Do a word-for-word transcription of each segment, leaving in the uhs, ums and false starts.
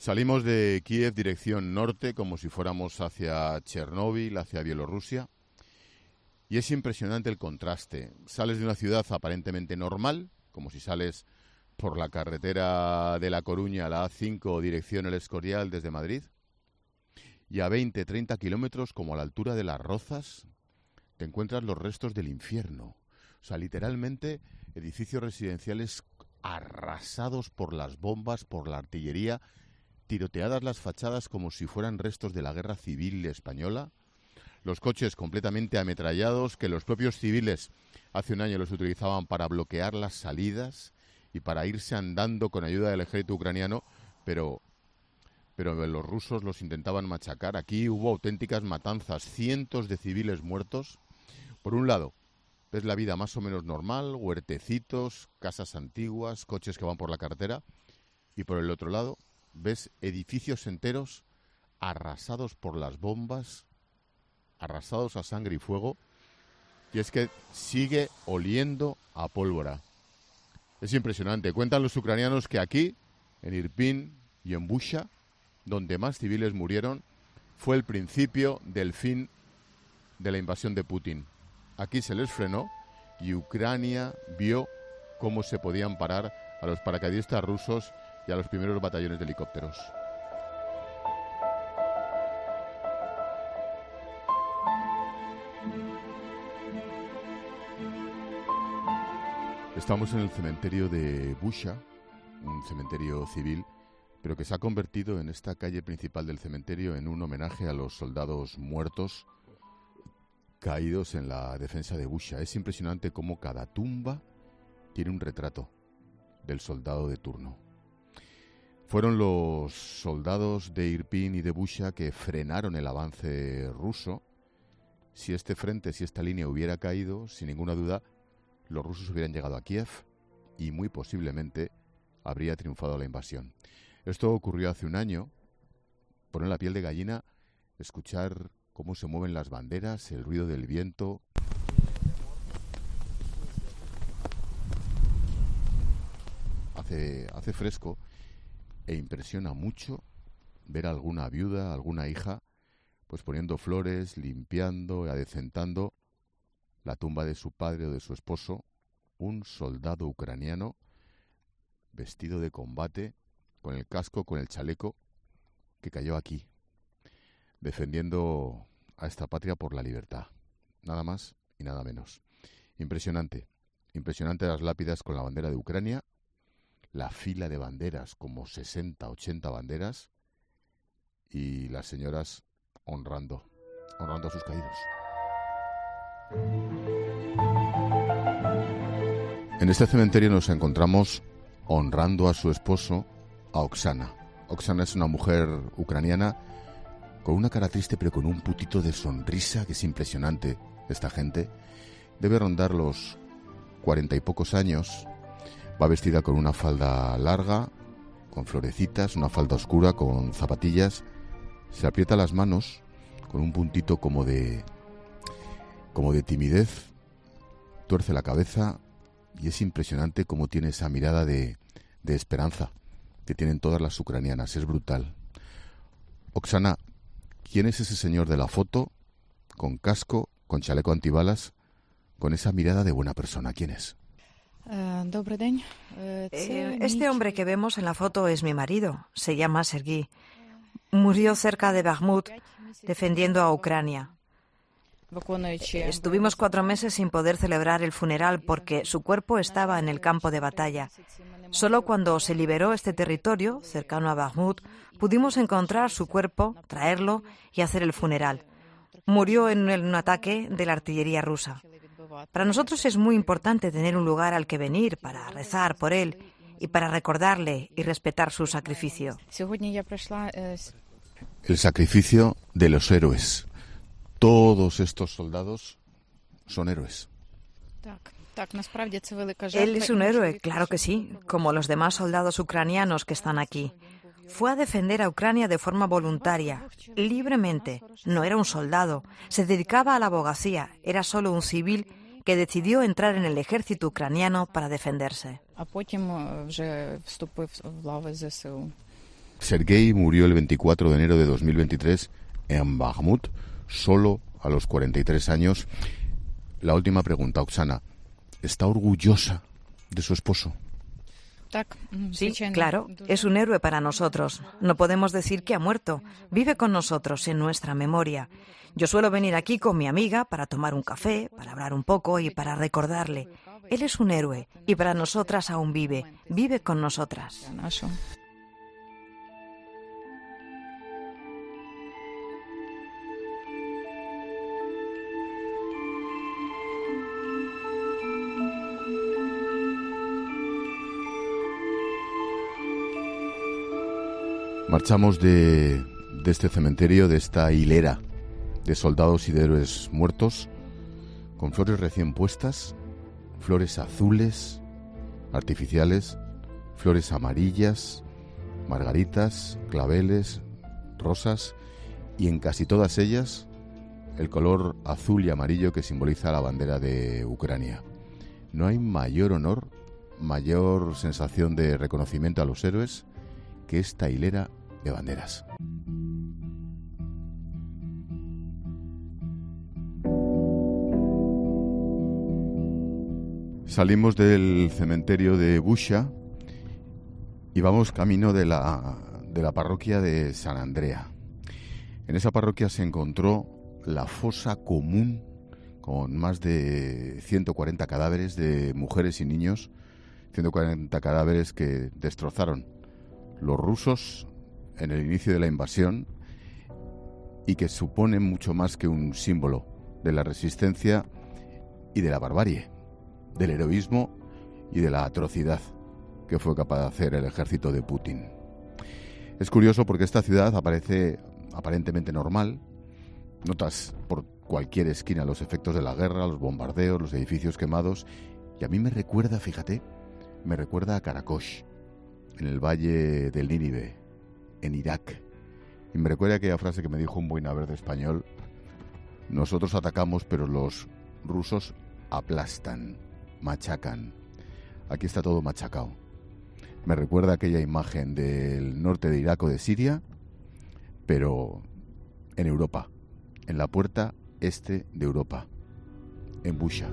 Salimos de Kiev dirección norte, como si fuéramos hacia Chernóbil, hacia Bielorrusia. Y es impresionante el contraste. Sales de una ciudad aparentemente normal, como si sales por la carretera de La Coruña, la A cinco, dirección El Escorial desde Madrid. Y a veinte, treinta kilómetros, como a la altura de Las Rozas, te encuentras los restos del infierno. O sea, literalmente, edificios residenciales arrasados por las bombas, por la artillería, tiroteadas las fachadas como si fueran restos de la guerra civil española. Los coches completamente ametrallados, que los propios civiles hace un año los utilizaban para bloquear las salidas y para irse andando con ayuda del ejército ucraniano, pero, pero los rusos los intentaban machacar. Aquí hubo auténticas matanzas, cientos de civiles muertos. Por un lado, ves la vida más o menos normal, huertecitos, casas antiguas, coches que van por la carretera, y por el otro lado, ves edificios enteros arrasados por las bombas, arrasados a sangre y fuego, y es que sigue oliendo a pólvora. Es impresionante. Cuentan los ucranianos que aquí, en Irpin y en Busha, donde más civiles murieron, fue el principio del fin de la invasión de Putin. Aquí se les frenó y Ucrania vio cómo se podían parar a los paracaidistas rusos y a los primeros batallones de helicópteros. Estamos en el cementerio de Busha, un cementerio civil, pero que se ha convertido en esta calle principal del cementerio en un homenaje a los soldados muertos caídos en la defensa de Busha. Es impresionante cómo cada tumba tiene un retrato del soldado de turno. Fueron los soldados de Irpin y de Busha que frenaron el avance ruso. Si este frente, si esta línea hubiera caído, sin ninguna duda, los rusos hubieran llegado a Kiev y muy posiblemente habría triunfado la invasión. Esto ocurrió hace un año. Pone la piel de gallina escuchar cómo se mueven las banderas, el ruido del viento. Hace, hace fresco e impresiona mucho ver a alguna viuda, alguna hija, pues poniendo flores, limpiando, adecentando la tumba de su padre o de su esposo, un soldado ucraniano vestido de combate, con el casco, con el chaleco, que cayó aquí, defendiendo a esta patria por la libertad. Nada más y nada menos. Impresionante. Impresionante las lápidas con la bandera de Ucrania, la fila de banderas, como sesenta, ochenta banderas, y las señoras honrando, honrando a sus caídos. En este cementerio nos encontramos honrando a su esposo, a Oksana. Oksana es una mujer ucraniana con una cara triste, pero con un putito de sonrisa que es impresionante. Esta gente debe rondar los cuarenta y pocos años. Va vestida con una falda larga, con florecitas, una falda oscura, con zapatillas. Se aprieta las manos con un puntito como de, como de timidez. Tuerce la cabeza y es impresionante cómo tiene esa mirada de, de esperanza que tienen todas las ucranianas. Es brutal. Oksana, ¿quién es ese señor de la foto, con casco, con chaleco antibalas, con esa mirada de buena persona? ¿Quién es? Eh, este hombre que vemos en la foto es mi marido. Se llama Sergei. Murió cerca de Bakhmut, defendiendo a Ucrania. Estuvimos cuatro meses sin poder celebrar el funeral porque su cuerpo estaba en el campo de batalla. Solo cuando se liberó este territorio, cercano a Bakhmut, pudimos encontrar su cuerpo, traerlo y hacer el funeral. Murió en un ataque de la artillería rusa. Para nosotros es muy importante tener un lugar al que venir para rezar por él y para recordarle y respetar su sacrificio. El sacrificio de los héroes. Todos estos soldados son héroes. Él es un héroe, claro que sí, como los demás soldados ucranianos que están aquí. Fue a defender a Ucrania de forma voluntaria, libremente. No era un soldado, se dedicaba a la abogacía, era solo un civil que decidió entrar en el ejército ucraniano para defenderse. Sergei murió el veinticuatro de enero de dos mil veintitrés en Bakhmut, solo a los cuarenta y tres años. La última pregunta, Oksana. ¿Está orgullosa de su esposo? Sí, claro, es un héroe para nosotros. No podemos decir que ha muerto. Vive con nosotros, en nuestra memoria. Yo suelo venir aquí con mi amiga para tomar un café, para hablar un poco y para recordarle. Él es un héroe y para nosotras aún vive. Vive con nosotras. Marchamos de, de este cementerio, de esta hilera de soldados y de héroes muertos, con flores recién puestas, flores azules, artificiales, flores amarillas, margaritas, claveles, rosas, y en casi todas ellas el color azul y amarillo que simboliza la bandera de Ucrania. No hay mayor honor, mayor sensación de reconocimiento a los héroes que esta hilera de banderas. Salimos del cementerio de Busha y vamos camino de la, de la parroquia de San Andrea. En esa parroquia se encontró la fosa común con más de ciento cuarenta cadáveres de mujeres y niños, ciento cuarenta cadáveres que destrozaron los rusos en el inicio de la invasión y que suponen mucho más que un símbolo de la resistencia y de la barbarie, del heroísmo y de la atrocidad que fue capaz de hacer el ejército de Putin. Es curioso porque esta ciudad aparece aparentemente normal. Notas por cualquier esquina los efectos de la guerra, los bombardeos, los edificios quemados, y a mí me recuerda, fíjate, me recuerda a Karakosh, en el valle del Nínive, en Irak. Y me recuerda aquella frase que me dijo un boina verde español: nosotros atacamos, pero los rusos aplastan, machacan. Aquí está todo machacado. Me recuerda aquella imagen del norte de Irak o de Siria, pero en Europa, en la puerta este de Europa, en Busha.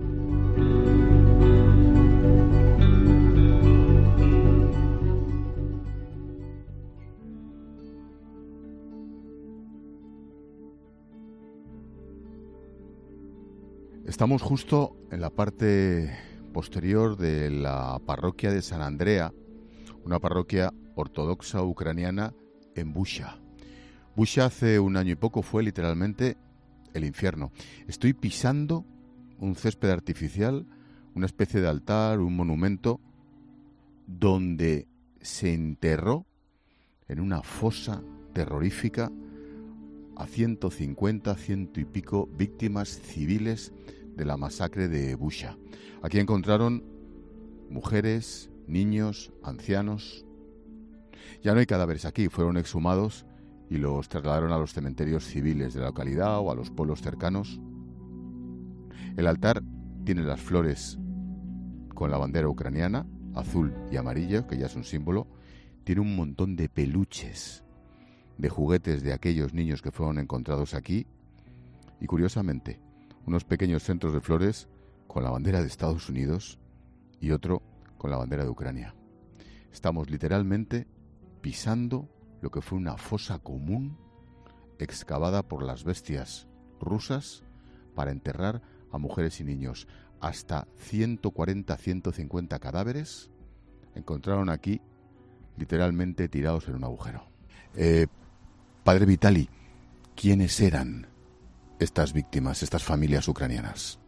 Estamos justo en la parte posterior de la parroquia de San Andrea, una parroquia ortodoxa ucraniana en Busha. Busha hace un año y poco fue literalmente el infierno. Estoy pisando un césped artificial, una especie de altar, un monumento, donde se enterró en una fosa terrorífica a ciento cincuenta, ciento y pico víctimas civiles de la masacre de Busha. Aquí encontraron mujeres, niños, ancianos. Ya no hay cadáveres aquí, fueron exhumados y los trasladaron a los cementerios civiles de la localidad o a los pueblos cercanos. El altar tiene las flores con la bandera ucraniana, azul y amarillo, que ya es un símbolo. Tiene un montón de peluches, de juguetes de aquellos niños que fueron encontrados aquí. Y curiosamente, unos pequeños centros de flores con la bandera de Estados Unidos y otro con la bandera de Ucrania. Estamos literalmente pisando lo que fue una fosa común excavada por las bestias rusas para enterrar a mujeres y niños. Hasta ciento cuarenta, ciento cincuenta cadáveres encontraron aquí literalmente tirados en un agujero. Eh, Padre Vitali, ¿quiénes eran estas víctimas, estas familias ucranianas?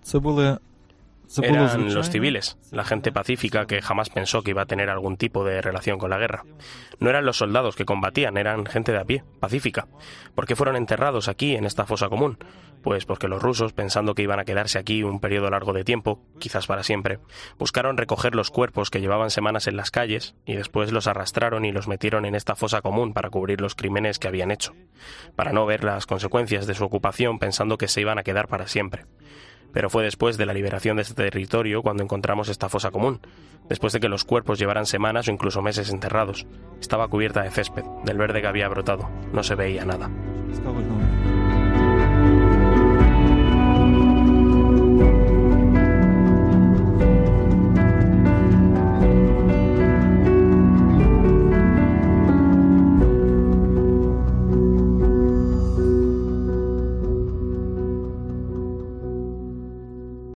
Eran los civiles, la gente pacífica que jamás pensó que iba a tener algún tipo de relación con la guerra. No eran los soldados que combatían, eran gente de a pie, pacífica. ¿Por qué fueron enterrados aquí, en esta fosa común? Pues porque los rusos, pensando que iban a quedarse aquí un periodo largo de tiempo, quizás para siempre, buscaron recoger los cuerpos que llevaban semanas en las calles y después los arrastraron y los metieron en esta fosa común para cubrir los crímenes que habían hecho, para no ver las consecuencias de su ocupación pensando que se iban a quedar para siempre. Pero fue después de la liberación de este territorio cuando encontramos esta fosa común, después de que los cuerpos llevaran semanas o incluso meses enterrados. Estaba cubierta de césped, del verde que había brotado. No se veía nada.